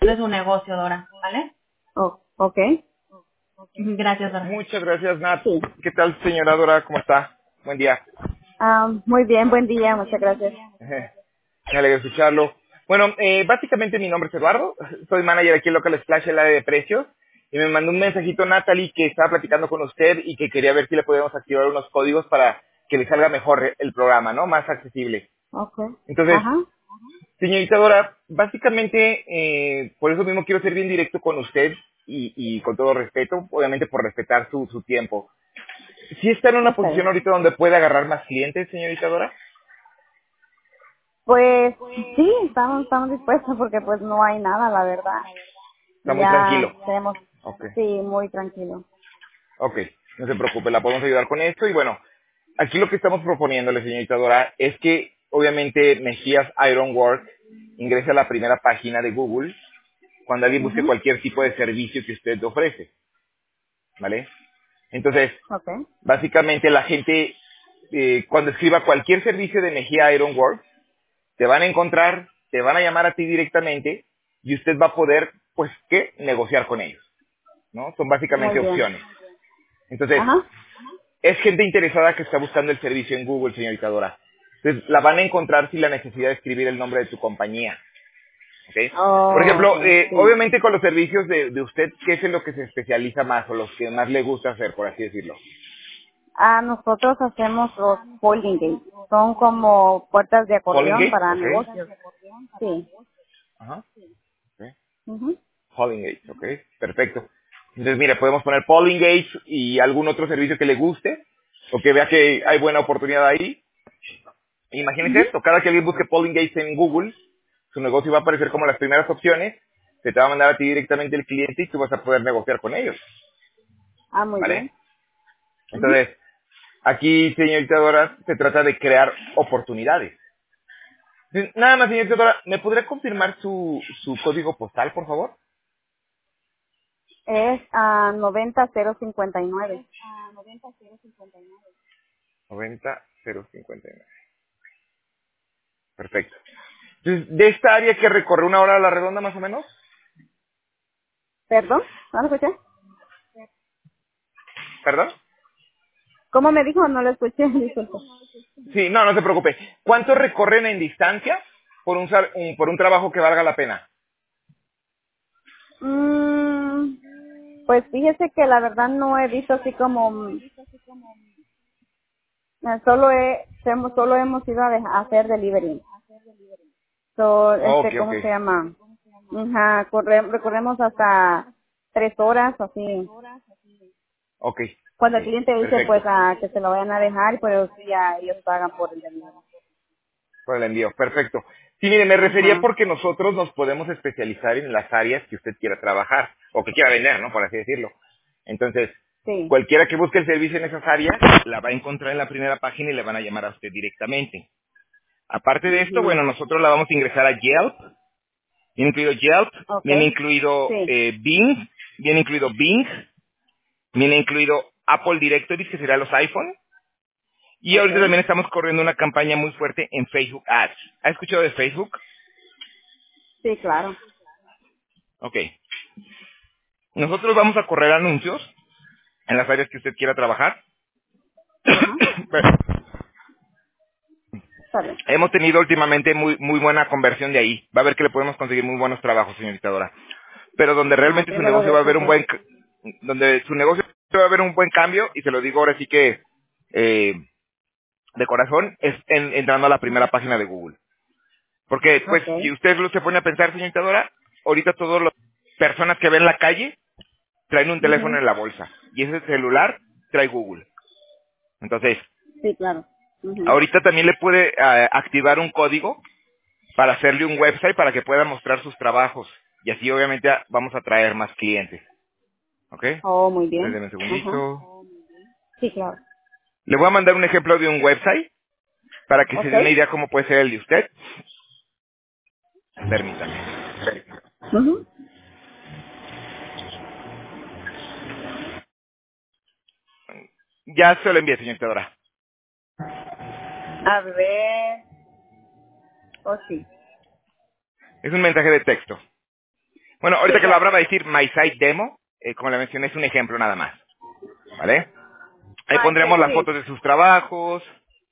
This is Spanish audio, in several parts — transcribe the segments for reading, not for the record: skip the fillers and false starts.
de su negocio, Dora, ¿vale? Oh, ok. Gracias, Dora. Muchas gracias, Nat. Sí. ¿Qué tal, señora Dora? ¿Cómo está? Buen día. Muy bien, buen día, muchas gracias. Me alegra escucharlo. Bueno, básicamente mi nombre es Eduardo. Soy manager aquí en Local Splash, el área de precios. Y me mandó un mensajito Natalie que estaba platicando con usted y que quería ver si le podíamos activar unos códigos para que le salga mejor el programa, ¿no? Más accesible. Ok. Entonces, Ajá. señorita Dora, básicamente, por eso mismo quiero ser bien directo con usted y con todo respeto, obviamente por respetar su tiempo. ¿Sí está en una Está posición bien. ahorita donde puede agarrar más clientes, señorita Dora? Pues sí, estamos dispuestos porque pues no hay nada, la verdad. Está muy tranquilo. Ya tenemos, Ok. sí, muy tranquilo. Ok, no se preocupe, la podemos ayudar con esto. Y bueno, aquí lo que estamos proponiéndole, señorita Dora, es que obviamente Mejías Ironwork ingrese a la primera página de Google cuando alguien busque Mhm. cualquier tipo de servicio que usted ofrece, ¿vale? Entonces, Okay. básicamente la gente, cuando escriba cualquier servicio de Mejía Ironwork, te van a encontrar, te van a llamar a ti directamente y usted va a poder, pues, ¿qué? Negociar con ellos, ¿no? Son Muy básicamente bien. opciones. Entonces, Ajá. es gente interesada que está buscando el servicio en Google, señorita Dora. Entonces, la van a encontrar sin la necesidad de escribir el nombre de tu compañía. ¿Ok? Por Oh, ejemplo, okay, sí. obviamente con los servicios de usted, ¿qué es en lo que se especializa más o los que más le gusta hacer, por así decirlo? Nosotros hacemos los folding gates. Son como puertas de Polling acordeón Gates, para ¿ok? negocios. Sí. Ajá. Ok. Mhm. Polling Gates, ¿ok? Perfecto. Entonces, mire, podemos poner Polling Gates y algún otro servicio que le guste o que vea que hay buena oportunidad ahí. Imagínese Mhm. esto, cada que alguien busque Polling Gates en Google, su negocio va a aparecer como las primeras opciones, se te va a mandar a ti directamente el cliente y tú vas a poder negociar con ellos, Muy bien. ¿vale? Mhm. Entonces, aquí, señorita Dora, se trata de crear oportunidades. Nada más, señorita Dora, ¿me podría confirmar su código postal, por favor? Es 90059. 90059. Perfecto. Entonces, de esta área que recorre una hora a la redonda más o menos, ¿Perdón? ¿No lo escuché? ¿perdón? ¿Cómo me dijo? No lo escuché, disculpe. Sí, no, no se preocupe. ¿Cuánto recorren en distancia por un trabajo que valga la pena? Mm, pues fíjese que la verdad no he visto así como, solo hemos ido a hacer delivery. Ok, ok. ¿Cómo se llama? Ajá, recorremos hasta 3 horas, así. Ok, Cuando ok, el cliente dice, pues, perfecto. que se lo vayan a dejar, pues ya ellos pagan por el delivery. Por el envío, perfecto. Sí, mire, me refería Ajá, porque nosotros nos podemos especializar en las áreas que usted quiera trabajar, o que quiera vender, ¿no? Por así decirlo. Entonces, sí. cualquiera que busque el servicio en esas áreas, la va a encontrar en la primera página y le van a llamar a usted directamente. Aparte de esto, Mhm. bueno, nosotros la vamos a ingresar a Yelp, viene incluido Yelp, viene Okay. incluido Sí. Bing, viene incluido Bing, viene incluido Apple Directory, que será los iPhone, y ahorita Okay. también estamos corriendo una campaña muy fuerte en Facebook Ads. ¿Ha escuchado de Facebook? Sí, claro. Ok. Nosotros vamos a correr anuncios en las áreas que usted quiera trabajar. Ajá. Pero Está bien. hemos tenido últimamente muy buena conversión de ahí. Va a ver que le podemos conseguir muy buenos trabajos, señorita Dora. Pero donde realmente su Primero negocio va a Dios, haber un okay. buen, donde su negocio va a haber un buen cambio, y se lo digo ahora sí que eh, de corazón, es entrando a la primera página de Google. Porque, pues, si Okay. usted se pone a pensar, señorita Dora, ahorita todas las personas que ven en la calle traen un teléfono Mhm. en la bolsa. Y ese celular trae Google. Entonces, Sí, claro. Mhm. ahorita también le puede activar un código para hacerle un website para que pueda mostrar sus trabajos. Y así obviamente vamos a traer más clientes. ¿Ok? Oh, muy Entonces, bien. denme un Ajá. segundito. Sí, claro. Le voy a mandar un ejemplo de un website para que se dé una Okay. idea cómo puede ser el de usted. Permítame. Mhm. Ya se lo envié, señorita Dora. A ver. Oh, sí. Es un mensaje de texto. Bueno, Sí, ahorita que lo abra claro. va a decir My Site Demo, como le mencioné, es un ejemplo nada más, ¿vale? Ahí Ah, pondremos las sí. fotos de sus trabajos.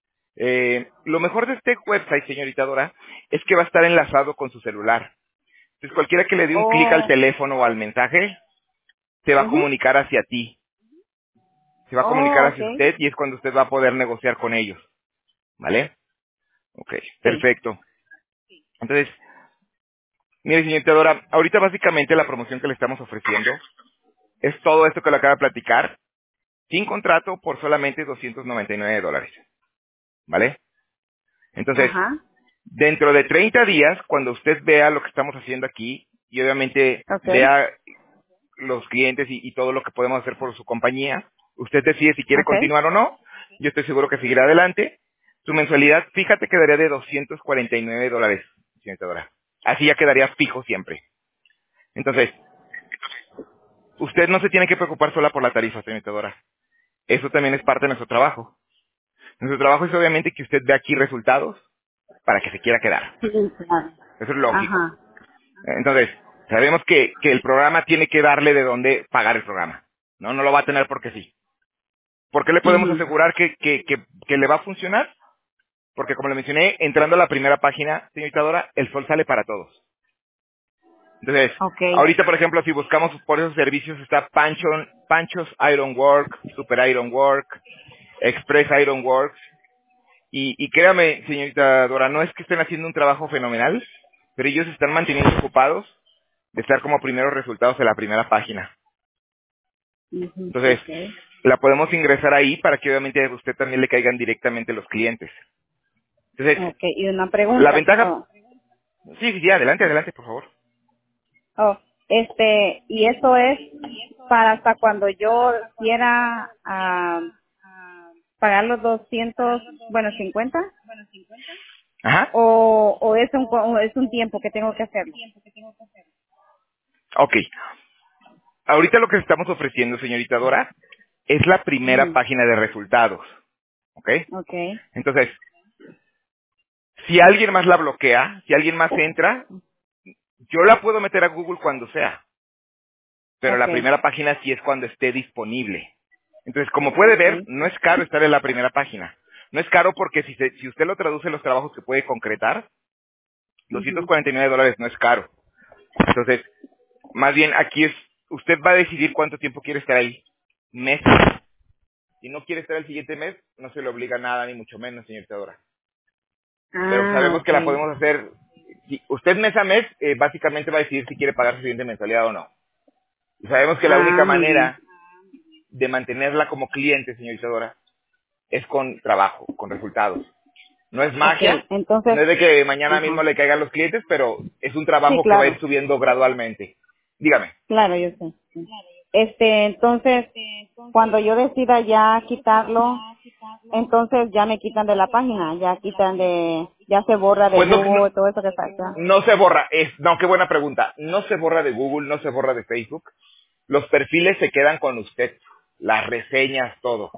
Lo mejor de este website, señorita Dora, es que va a estar enlazado con su celular. Entonces, cualquiera que le dé un clic al Oh, teléfono o al mensaje, se va a ujú. comunicar hacia ti. Se va a comunicar Oh, hacia okay. usted y es cuando usted va a poder negociar con ellos, ¿vale? Ok, Sí. perfecto. Entonces, mire, señorita Dora, ahorita básicamente la promoción que le estamos ofreciendo es todo esto que le acaba de platicar, sin contrato por solamente $299, ¿vale? Entonces, Ajá. dentro de 30 días, cuando usted vea lo que estamos haciendo aquí y obviamente Okay. vea los clientes y todo lo que podemos hacer por su compañía, usted decide si quiere Okay. continuar o no. Yo estoy seguro que seguirá adelante. Su mensualidad, fíjate, quedaría de $249, señorita Dora. Así ya quedaría fijo siempre. Entonces, usted no se tiene que preocupar sola por la tarifa, señorita Dora. Eso también es parte de nuestro trabajo. Nuestro trabajo es obviamente que usted vea aquí resultados para que se quiera quedar. Sí, claro. Eso es lógico. Ajá. Entonces, sabemos que el programa tiene que darle de dónde pagar el programa. No lo va a tener porque sí. ¿Por qué le podemos Mhm. asegurar que le va a funcionar? Porque como le mencioné, entrando a la primera página, señorita Dora, el sol sale para todos. Entonces, Okay. ahorita, por ejemplo, si buscamos por esos servicios, está Panchos Iron Work, Super Iron Work, Express Iron Works. Y créame, señorita Dora, no es que estén haciendo un trabajo fenomenal, pero ellos se están manteniendo ocupados de estar como primeros resultados de la primera página. Mhm. Entonces, Okay. la podemos ingresar ahí para que obviamente a usted también le caigan directamente los clientes. Entonces, Okay. Y una la pregunta. ventaja... Oh. Sí, sí, sí, adelante, adelante, por favor. Oh. Y eso es para hasta cuando yo quiera pagar los 200, bueno, 50, Ajá. o es o es un tiempo que tengo que hacerlo. Ok. Ahorita lo que estamos ofreciendo, señorita Dora, es la primera Mhm. página de resultados. ¿Ok? Okay. Entonces, si alguien más la bloquea, si alguien más entra, yo la puedo meter a Google cuando sea. Pero la Okay. primera página sí es cuando esté disponible. Entonces, como puede ver, Okay. no es caro estar en la primera página. No es caro porque si usted lo traduce en los trabajos que puede concretar, Mhm. $249 no es caro. Entonces, más bien aquí usted va a decidir cuánto tiempo quiere estar ahí. Meses. Si no quiere estar el siguiente mes, no se le obliga nada, ni mucho menos, señorita Dora. Pero Ah, sabemos que la okay. podemos hacer. Usted mes a mes, básicamente va a decidir si quiere pagar su siguiente mensualidad o no. Y sabemos que la Ah, única muy bien. manera de mantenerla como cliente, señorita Dora, es con trabajo, con resultados. No es Okay. magia, Entonces, no es de que mañana mismo ajá. le caigan los clientes, pero es un Sí, trabajo que va a ir claro. subiendo gradualmente. Dígame. Claro, yo sé. Sí. Entonces, cuando yo decida ya quitarlo, entonces ya me quitan de la página, ya se borra de Pues Google, todo eso que está acá. no se borra. No, qué buena pregunta. No se borra de Google, no se borra de Facebook. Los perfiles se quedan con usted. Las reseñas, todo.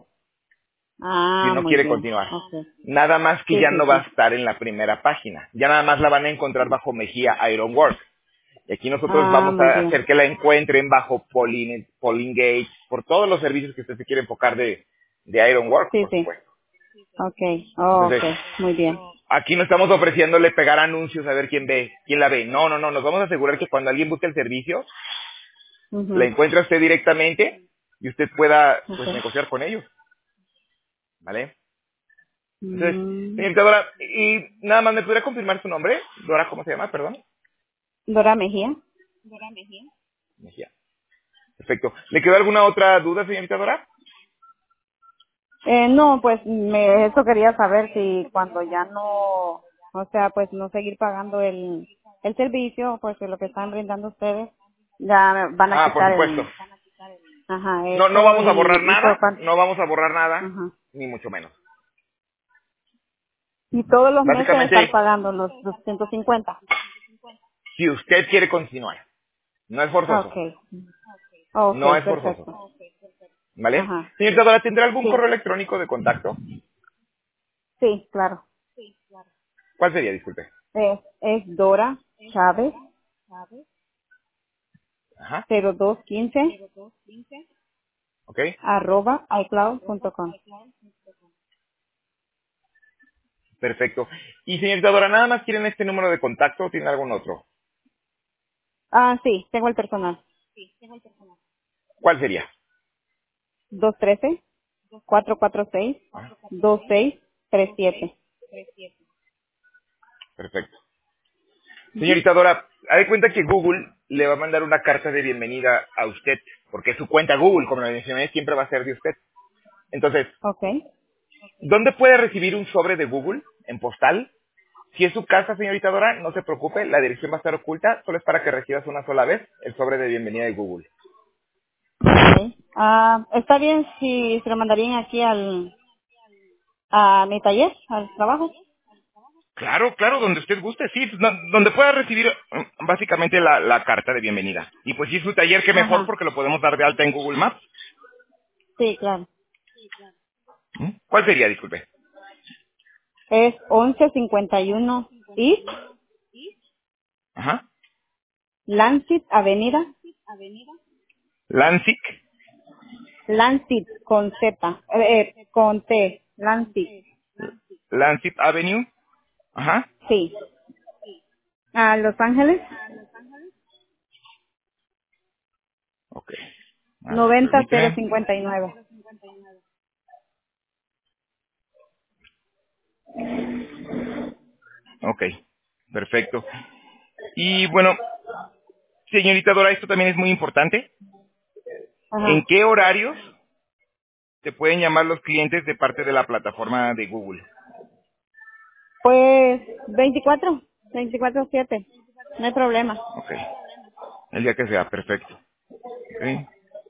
Si Ah, no muy quiere bien. continuar. Okay. Nada más que Sí, ya sí, no va a sí. estar en la primera página. Ya nada más la van a encontrar bajo Mejía Ironworks. Y aquí nosotros Ah, vamos muy a bien. hacer que la encuentren bajo Polingate, por todos los servicios que usted se quiere enfocar de Ironworks, Sí, por sí. supuesto. Okay. Oh, Entonces, okay. Muy bien. aquí no estamos ofreciéndole pegar anuncios a ver quién la ve. No, no, no. Nos vamos a asegurar que cuando alguien busque el servicio, la Mhm. encuentre a usted directamente y usted pueda, pues, Okay. negociar con ellos. ¿Vale? Entonces, Mm, señorita Dora, y nada más, ¿me podría confirmar su nombre? Dora, ¿cómo se llama? Perdón. Dora Mejía. Mejía. Perfecto. ¿Le quedó alguna otra duda, señorita Dora? No, pues eso quería saber si cuando ya no, o sea, pues no seguir pagando el servicio, pues que lo que están brindando ustedes, ya van a Ah, por quitar supuesto. ajá, No eso vamos a borrar y por nada, cuánto, no vamos a borrar nada, ajá. ni mucho menos. Y todos los meses estar Básicamente, pagando los 250. si usted quiere continuar, no es forzoso. Okay, No okay, es forzoso. perfecto. ¿Vale? Ajá, Señorita Dora, ¿tendrá algún sí, correo electrónico de contacto? sí, claro. ¿Cuál sería, disculpe? Es Dora Chávez Ajá. 0215 Ok. @icloud.com. Perfecto. Y señorita Dora, ¿nada más quieren este número de contacto o tiene algún otro? Ah, sí, tengo el personal. ¿Cuál sería? 213-446-2637. Perfecto. Ujú. Señorita Dora, haz de cuenta que Google le va a mandar una carta de bienvenida a usted, porque su cuenta Google, como le mencioné, siempre va a ser de usted. Entonces, Ok. ¿dónde puede recibir un sobre de Google? ¿En postal? Si es su casa, señorita Dora, no se preocupe, la dirección va a estar oculta, solo es para que recibas una sola vez el sobre de bienvenida de Google. Ok. Ah, está bien si se lo mandarían aquí a mi taller, al trabajo. Claro, claro, donde usted guste, sí, pues, donde pueda recibir básicamente la carta de bienvenida. Y pues si es su taller, qué mejor Ajá. porque lo podemos dar de alta en Google Maps. Sí, claro. ¿Mm? ¿Cuál sería, disculpe? Es 1151 East Ajá. Lancet Avenida. Lansing, Lancet con Z, con T. Lancet. Lansing Avenue. Ajá. Sí. A Los Ángeles. Ok. A ver, permíteme. 90059. Ok. Perfecto. Y bueno, señorita Dora, esto también es muy importante. ¿En Ajá. qué horarios te pueden llamar los clientes de parte de la plataforma de Google? Pues 24/7. No hay problema. Ok. El día que sea, perfecto. Ok.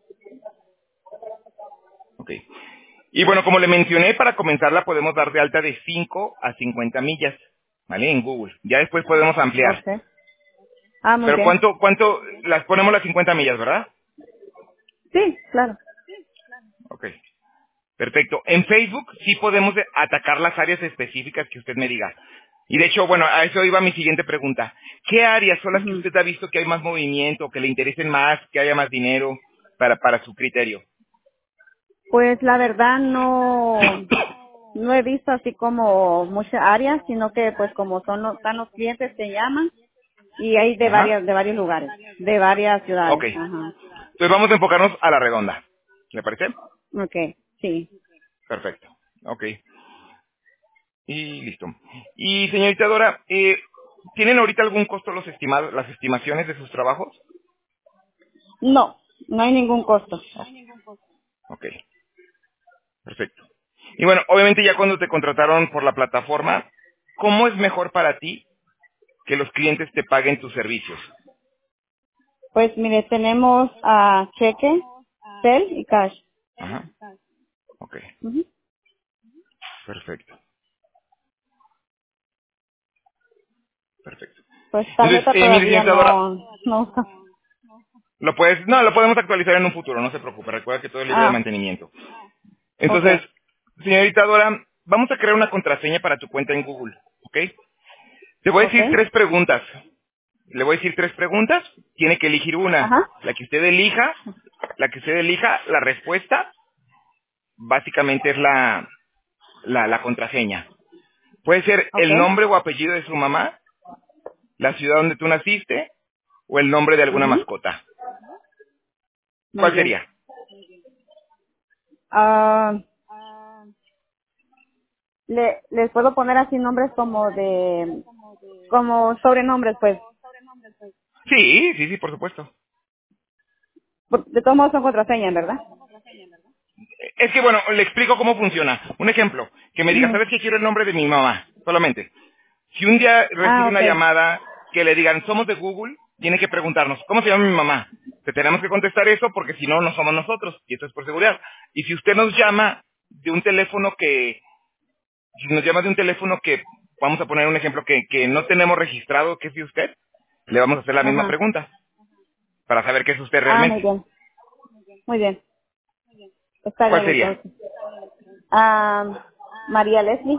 Ok. Y bueno, como le mencioné, para comenzarla podemos dar de alta de 5 a 50 millas, ¿vale? En Google. Ya después podemos ampliar. Ok. Ah, muy Pero bien. ¿cuánto las ponemos las 50 millas, verdad? Sí, claro. Ok. Perfecto. En Facebook sí podemos atacar las áreas específicas que usted me diga. Y de hecho, bueno, a eso iba mi siguiente pregunta. ¿Qué áreas son las que Ujú. usted ha visto que hay más movimiento, que le interesen más, que haya más dinero para su criterio? Pues la verdad no he visto así como muchas áreas, sino que pues como están los clientes que llaman y hay Ajá. de varios lugares, de varias Ok. ciudades. Ajá. Entonces vamos a enfocarnos a la redonda. ¿Le parece? Okay, sí. Perfecto. Ok. Y listo. Y señorita Dora, ¿tienen ahorita algún costo los estimados, las estimaciones de sus trabajos? No hay ningún costo. Ok. Perfecto. Y bueno, obviamente ya cuando te contrataron por la plataforma, ¿cómo es mejor para ti que los clientes te paguen tus servicios? Pues mire, tenemos cheque, cel y cash. Ajá. Ok. Ujú. Perfecto. Perfecto. Pues Entonces, tarjeta mire, todavía señorita Dora, no. lo podemos actualizar en un futuro, no se preocupe. Recuerda que todo es libre de Ah, mantenimiento. okay, Entonces, señorita Dora, vamos a crear una contraseña para tu cuenta en Google, ¿ok? Te voy a decir okay, 3 preguntas. Le voy a decir 3 preguntas. Tiene que elegir una. ajá, La que usted elija, la respuesta, básicamente es la contraseña. Puede ser el okay, nombre o apellido de su mamá, la ciudad donde tú naciste, o el nombre de alguna ujú, mascota. muy ¿Cuál bien. sería? Ah, les puedo poner así nombres como sobrenombres, pues. Sí, sí, sí, por supuesto. De todos modos son contraseñas, ¿verdad? Es que bueno, le explico cómo funciona. Un ejemplo, que me diga, Ujú. ¿sabes qué quiero el nombre de mi mamá? Solamente. Si un día recibe Ah, una okay, llamada que le digan, somos de Google, tiene que preguntarnos, ¿cómo se llama mi mamá? Te tenemos que contestar eso porque si no, no somos nosotros, y esto es por seguridad. Y si usted nos llama de un teléfono que, vamos a poner un ejemplo, que no tenemos registrado que es de usted, le vamos a hacer la misma ajá. pregunta para saber qué es usted Ah, realmente. muy bien, está ¿Cuál bien sería? entonces. Ah, María Leslie.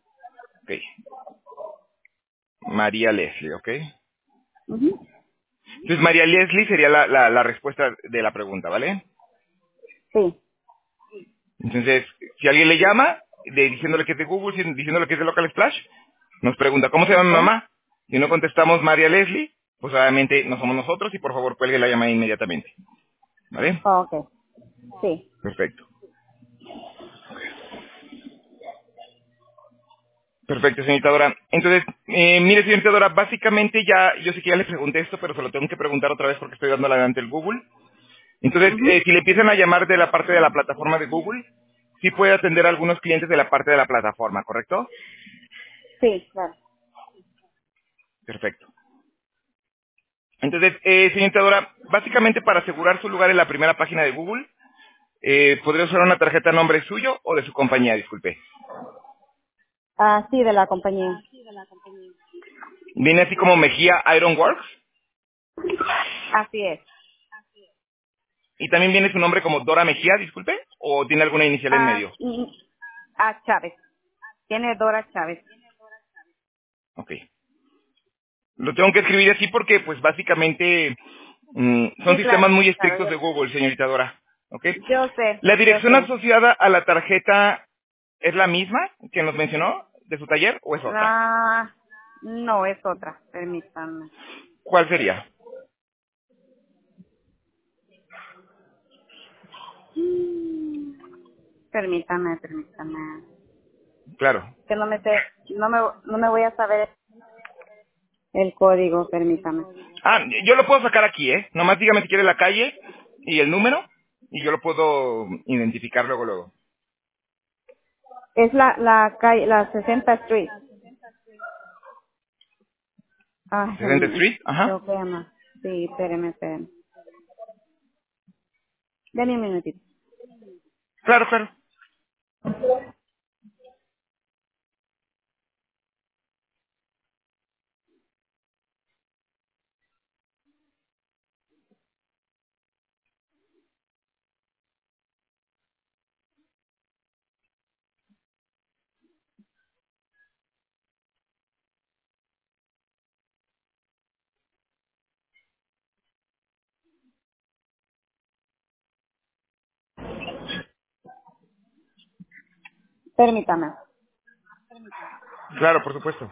Ok. María Leslie, ¿ok? Ujú. Entonces, María Leslie sería la respuesta de la pregunta, ¿vale? Sí. Entonces, si alguien le llama, diciéndole que es de Google, diciéndole que es de Local Splash, nos pregunta, ¿cómo se llama mi Okay. mamá? Si no contestamos María Leslie, pues obviamente no somos nosotros y por favor cuelgue la llamada inmediatamente. ¿Vale? Okay. Sí. Perfecto. Perfecto, señorita Dora. Entonces, mire, señorita Dora, básicamente ya, yo sé que ya le pregunté esto, pero se lo tengo que preguntar otra vez porque estoy dándole adelante el Google. Entonces, Mhm. si le empiezan a llamar de la parte de la plataforma de Google, sí puede atender a algunos clientes de la parte de la plataforma, ¿correcto? Sí, claro. Perfecto. Entonces, señorita Dora, básicamente para asegurar su lugar en la primera página de Google, ¿podría usar una tarjeta a nombre suyo o de su compañía? Disculpe. Ah, sí, de la compañía. Viene así como Mejía Ironworks Así es. y también viene su nombre como Dora Mejía, disculpe, o tiene alguna inicial en Ah, medio. Chávez. Tiene Dora Chávez. Ok. Lo tengo que escribir así porque, pues, básicamente son Sí, sistemas claro. muy Claro, estrictos de Google, señorita Dora. ¿Ok? yo sé, ¿La yo dirección sé. asociada a la tarjeta es la misma que nos mencionó de su taller o es otra? Ah, no, es otra. Permítanme. ¿Cuál sería? Permítame. Claro. Que no me sé, no me voy a saber el código, permítame. Ah, yo lo puedo sacar aquí, ¿eh? Nomás dígame si quiere la calle y el número y yo lo puedo identificar luego. Es la calle, la 60 Street. Ah, 60 Street, ajá. tengo que llamar. Sí, espéreme. Denme un minutito. Claro, claro. Permítame. Claro, por supuesto.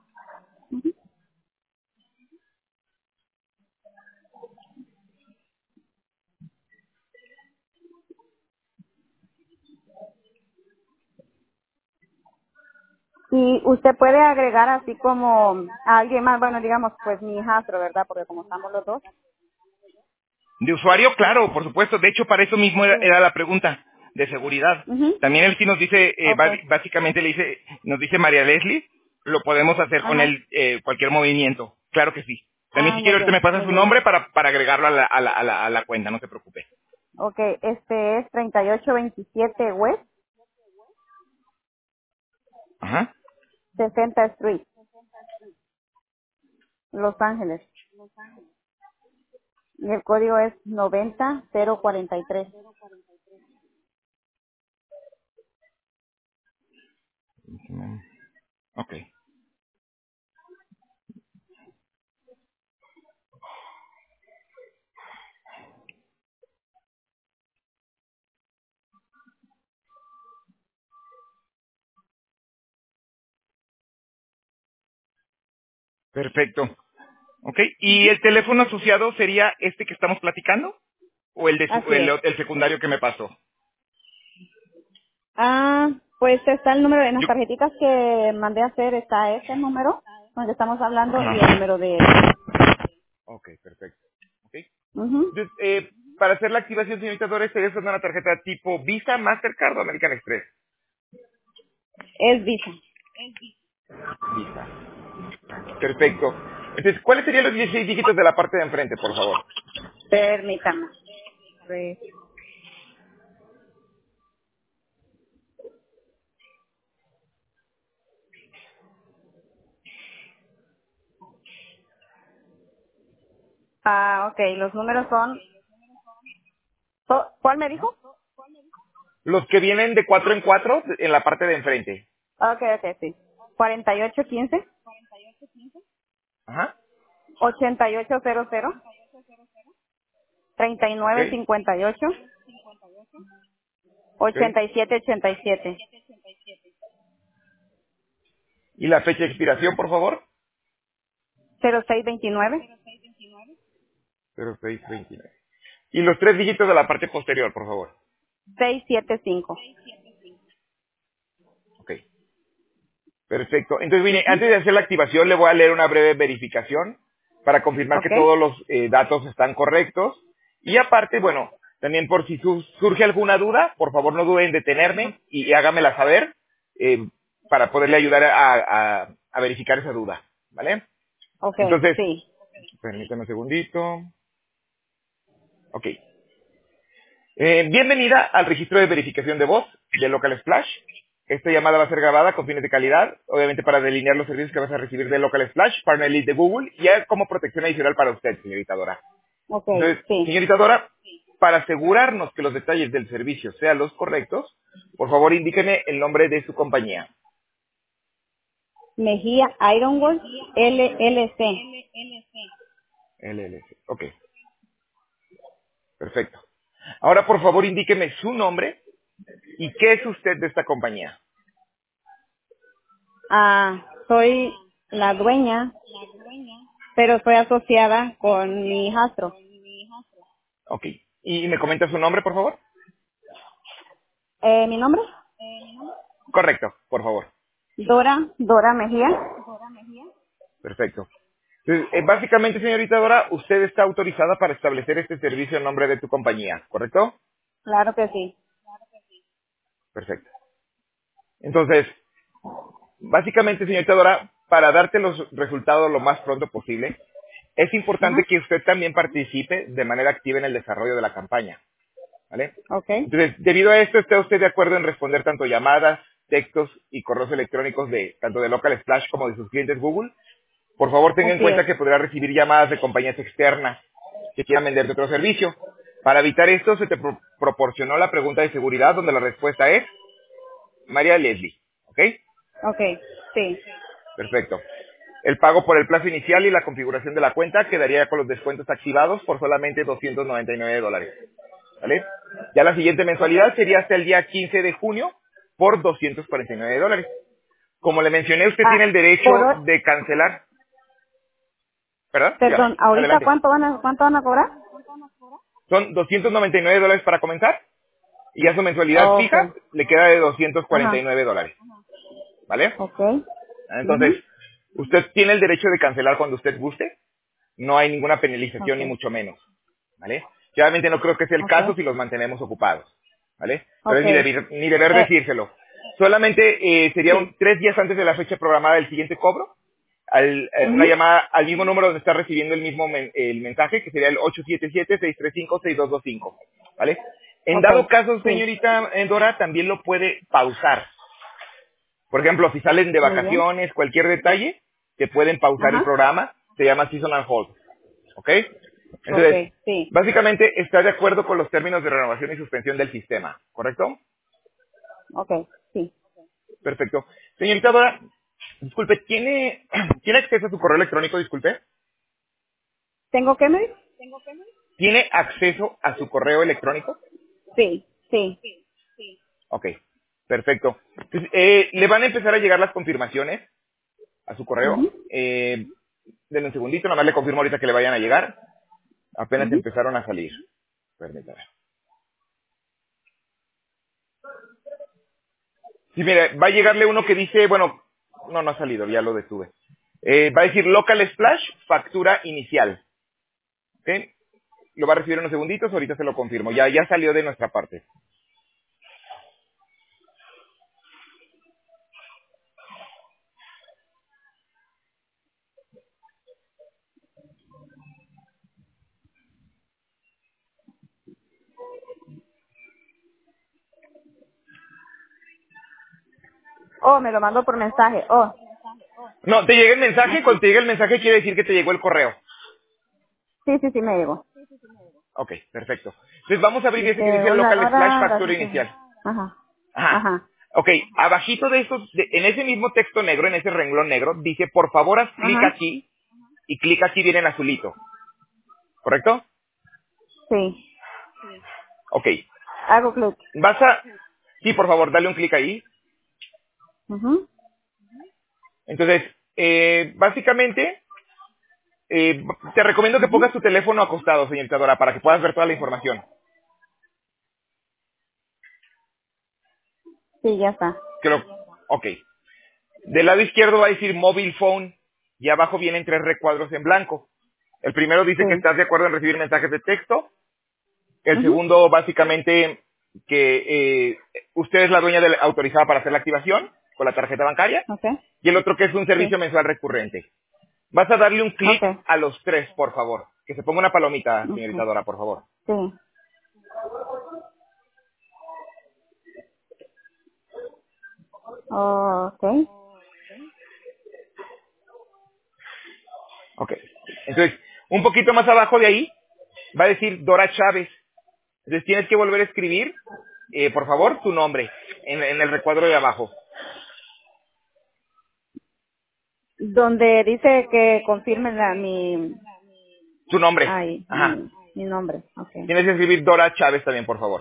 Y usted puede agregar así como a alguien más, bueno, digamos, pues mi hijastro, ¿verdad? Porque como estamos los dos. De usuario, claro, por supuesto. De hecho, para eso mismo Sí. era la pregunta de seguridad. Mhm. También él sí nos dice, Okay. básicamente nos dice María Leslie, lo podemos hacer con Ajá. él cualquier movimiento. Claro que sí. También Ah, si quiere ahorita me pasa muy su bien. nombre para agregarlo a la cuenta, no se preocupe. Okay, este es 3827 West, Ajá. 60 Street, Los Ángeles. Y el código es 90043. Ok. Perfecto. Ok. ¿Y el teléfono asociado sería este que estamos platicando? ¿O el de Así es. el secundario que me pasó? Ah, pues está el número, en las Yo, tarjetitas que mandé a hacer está ese número, donde estamos hablando, y el ajá. número de él. Ok, perfecto. Ok. Ujú. Entonces, para hacer la activación, señorita Dora, estaría usando una tarjeta tipo Visa, Mastercard o American Express. Es Visa. Visa. Perfecto. Entonces, ¿cuáles serían los 16 dígitos de la parte de enfrente, por favor? Permítame. Pues, ok, los números son, ¿cuál me dijo? Los que vienen de 4 en 4 en la parte de enfrente. Ok, sí. 4815, Ajá. 8800, ¿Ok? 3958 ¿Ok? 8787 Y la fecha de expiración, por favor. 0629 0629. Y los 3 dígitos de la parte posterior, por favor. 675. Ok. Perfecto. Entonces, mire, antes de hacer la activación, le voy a leer una breve verificación para confirmar que ¿Ok? todos los datos están correctos. Y aparte, bueno, también por si surge alguna duda, por favor no duden en detenerme y hágamela saber eh, para poderle ayudar a verificar esa duda. ¿Vale? Ok, Entonces, sí. permítame un segundito. Ok. Bienvenida al registro de verificación de voz de Local Splash. Esta llamada va a ser grabada con fines de calidad, obviamente para delinear los servicios que vas a recibir de Local Splash, Partner Lead de Google, y como protección adicional para usted, señorita Dora. Ok, Entonces, sí. señorita Dora, para asegurarnos que los detalles del servicio sean los correctos, por favor indíqueme el nombre de su compañía. Mejía Ironworks LLC. LLC. Ok, perfecto. Ahora, por favor, indíqueme su nombre y qué es usted de esta compañía. Soy la dueña, pero soy asociada con mi hijastro. Ok. ¿Y me comenta su nombre, por favor? ¿Mi nombre? Correcto, por favor. Dora Mejía. Perfecto. Entonces, básicamente, señorita Dora, usted está autorizada para establecer este servicio en nombre de tu compañía, ¿correcto? Claro que sí. Perfecto. Entonces, básicamente, señorita Dora, para darte los resultados lo más pronto posible, es importante Ajá. que usted también participe de manera activa en el desarrollo de la campaña, ¿vale? Ok. Entonces, debido a esto, ¿está usted de acuerdo en responder tanto llamadas, textos y correos electrónicos de tanto de Local Splash como de sus clientes Google? Por favor, tenga en Así es. cuenta que podrá recibir llamadas de compañías externas que quieran venderte otro servicio. Para evitar esto, se te proporcionó la pregunta de seguridad donde la respuesta es María Leslie. ¿Ok? Ok. Sí. Perfecto. El pago por el plazo inicial y la configuración de la cuenta quedaría con los descuentos activados por solamente $299. ¿Vale? Ya la siguiente mensualidad sería hasta el día 15 de junio por $249. Como le mencioné, usted tiene el derecho Por hoy, de cancelar. ¿Perdón? Dígame. perdón, ahorita Adelante. cuánto van a cobrar? Son $299 para comenzar y ya su mensualidad Ok. fija le queda de Ajá. $249. ¿Vale? Ok. Entonces, Mhm. usted tiene el derecho de cancelar cuando usted guste. No hay ninguna penalización ni Okay. mucho menos. ¿Vale? Realmente no creo que sea el Okay. caso si los mantenemos ocupados. ¿Vale? Pero es Okay. ni deber decírselo. Solamente sería Sí. 3 días antes de la fecha programada del siguiente cobro. Una Mhm. llamada al mismo número donde está recibiendo el mismo el mensaje, que sería el 877-635-6225. ¿Vale? En dado Okay. caso, Sí. señorita Dora, también lo puede pausar. Por ejemplo, si salen de Muy bien. vacaciones, cualquier detalle, que pueden pausar el Ajá. programa, se llama Seasonal Hold. ¿Ok? Entonces, Okay. Sí. básicamente está de acuerdo con los términos de renovación y suspensión del sistema, ¿correcto? Okay. Sí. Perfecto. Señorita Dora, disculpe, ¿tiene acceso a su correo electrónico, disculpe? ¿Tengo que medir? ¿Tiene acceso a su correo electrónico? Sí. Sí. Ok, perfecto. Entonces, le van a empezar a llegar las confirmaciones a su correo. Mhm. Denle un segundito, nada más le confirmo ahorita que le vayan a llegar. Apenas Mhm. empezaron a salir. Permítame. Sí, mire, va a llegarle uno que dice, bueno, no ha salido, ya lo detuve. Va a decir Local Splash, factura inicial. ¿Ok? Lo va a recibir en unos segunditos, ahorita se lo confirmo. Ya salió de nuestra parte. Oh, me lo mandó por mensaje. Oh. No, te llega el mensaje, Ajá. cuando te llega el mensaje quiere decir que te llegó el correo. Sí, sí, sí, me llegó. Ok, perfecto. Entonces vamos a abrir ese que dice Hola, Local Splash, Dora, factura gracias. inicial. Ajá. Ajá. Ajá. Ok, abajito de esos, en ese mismo texto negro, en ese renglón negro, dice, por favor, haz clic Ajá. aquí, y clic aquí viene en azulito. ¿Correcto? Sí. Ok. Hago clic. Vas a... Sí, por favor, dale un clic ahí. Ujú. Entonces, básicamente, te recomiendo que pongas tu teléfono acostado, señorita Dora, para que puedas ver toda la información. Sí, ya está. Creo... Ok. Del lado izquierdo va a decir Mobile Phone y abajo vienen 3 recuadros en blanco. El primero dice que Sí. estás de acuerdo en recibir mensajes de texto. El Ujú. segundo, básicamente, que usted es la dueña autorizada para hacer la activación con la tarjeta bancaria. Okay. Y el otro que es un servicio Sí. mensual recurrente. Vas a darle un clic Okay. a los 3, por favor. Que se ponga una palomita, señorita Okay. Dora, por favor. Sí. Okay. Ok. Entonces, un poquito más abajo de ahí, va a decir Dora Chávez. Entonces tienes que volver a escribir, por favor, tu nombre en el recuadro de abajo. Donde dice que confirme mi, Tu nombre. ay, Ajá. mi nombre. Okay. Tienes que escribir Dora Chávez también, por favor.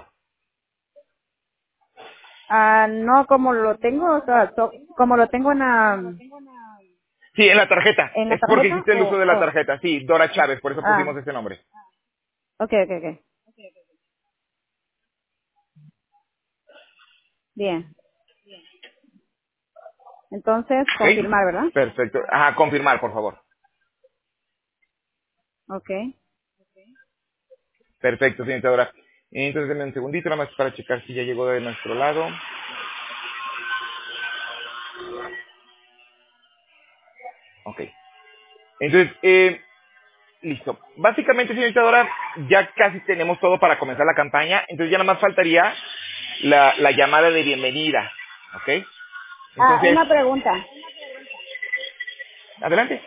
No, como lo tengo, o sea, como lo tengo Sí, en la tarjeta. en la Es porque tarjeta hiciste el uso de la o, tarjeta. Sí, Dora Chávez, por eso pusimos ese nombre. okay, okay, okay. Bien. Entonces, ¿Ok? confirmar, ¿verdad? Perfecto. Ajá, confirmar, por favor. Okay. Perfecto, señorita Dora. Entonces, denme un segundito nada más para checar si ya llegó de nuestro lado. Ok. Entonces, listo. Básicamente, señorita Dora, ya casi tenemos todo para comenzar la campaña. Entonces, ya nada más faltaría la llamada de bienvenida. ¿Ok? Entonces, Una pregunta. adelante.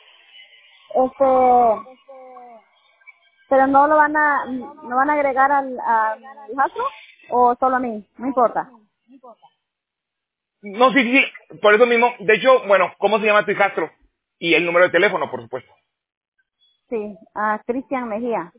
Este, pero no van a agregar al hijastro o solo a mí, no importa. No, sí, sí, sí. Por eso mismo. De hecho, bueno, ¿cómo se llama tu hijastro? Y el número de teléfono, por supuesto. Sí, a Cristian Mejía.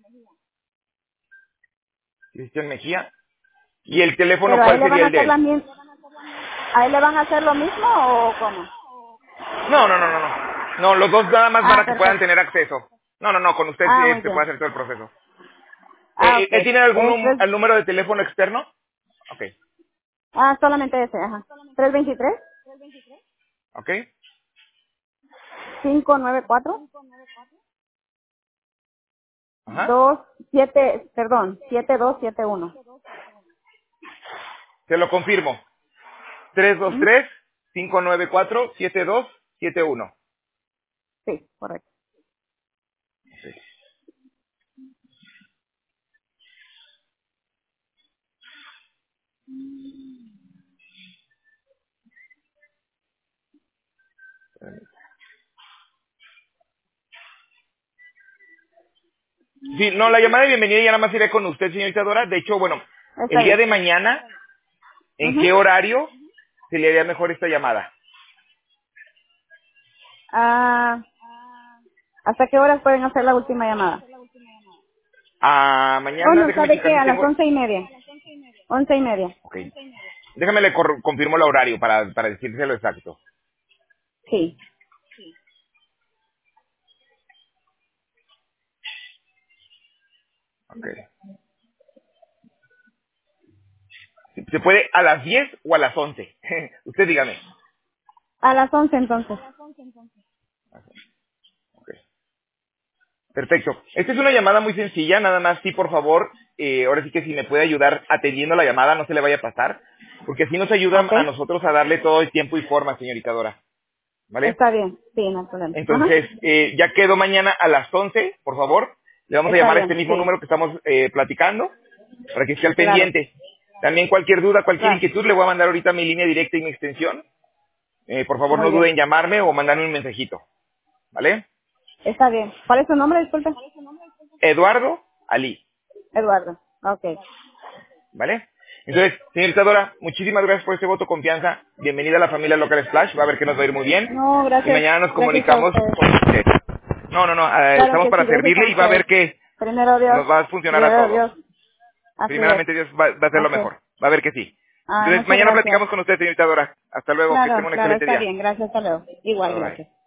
Cristian Mejía. ¿Y el teléfono Pero a él cuál le van sería a el de hacer él? ¿a él le van a hacer lo mismo o cómo? No, no, no, no, no. No, los dos nada más para que puedan Perfecto. tener acceso. No, no, no, con usted Muy se puede bien. hacer todo el proceso. ¿Él Okay. tiene algún Es tres, el número de teléfono externo? Ok, solamente ese, ajá. 323 ok. 594 Ajá. 7271. Se lo confirmo. Ujú. 323-594-7271. Sí, correcto. Sí, no, la llamada de bienvenida ya nada más iré con usted, señorita Dora. De hecho, bueno, Está el día bien. de mañana, ¿en Ujú. qué horario se le haría mejor esta llamada? Ah, ¿hasta qué horas pueden hacer la última llamada? Mañana, No, déjame ¿sabe checar qué? si A las tengo... 11:30. 11:30. Ok. Déjame le confirmo el horario para decírselo exacto. Sí. Ok. ¿Se puede a las 10 o a las 11? Usted dígame. A las 11 entonces. Ok. Perfecto. Esta es una llamada muy sencilla, nada más sí, por favor, ahora sí que si me puede ayudar atendiendo la llamada, no se le vaya a pasar, porque así nos ayuda Ok. a nosotros a darle todo el tiempo y forma, señorita Dora. ¿Vale? Está bien. Sí, no hay problema. Ajá. Entonces, ya quedó mañana a las 11, por favor. Le vamos a Está llamar a este bien. mismo Sí. número que estamos platicando, para que esté al Claro. pendiente. También cualquier duda, cualquier Claro. inquietud, le voy a mandar ahorita mi línea directa y mi extensión. Por favor, Muy no duden bien. en llamarme o mandarme un mensajito. ¿Vale? Está bien. ¿Cuál es su nombre? Disculpe. Eduardo Ali. Eduardo. Ok. ¿Vale? Entonces, señorita Dora, muchísimas gracias por este voto de confianza. Bienvenida a la familia Local Splash. Va a ver que nos va a ir muy bien. No, Y gracias. mañana nos Gracias a comunicamos ustedes. con usted. No, no, no. Claro Estamos que para sí, gracias a servirle y va a ver ustedes. que Primero Dios. Nos va a funcionar a Primero todos. Dios. Así Primeramente es. Dios va a hacer lo Así es. mejor. Va a ver que sí. Entonces, Muchas mañana gracias. platicamos con usted, señorita Dora. Hasta luego. Que tenga Claro, un claro, excelente está día. bien. Gracias, hasta luego. Igual, Bye bye. gracias.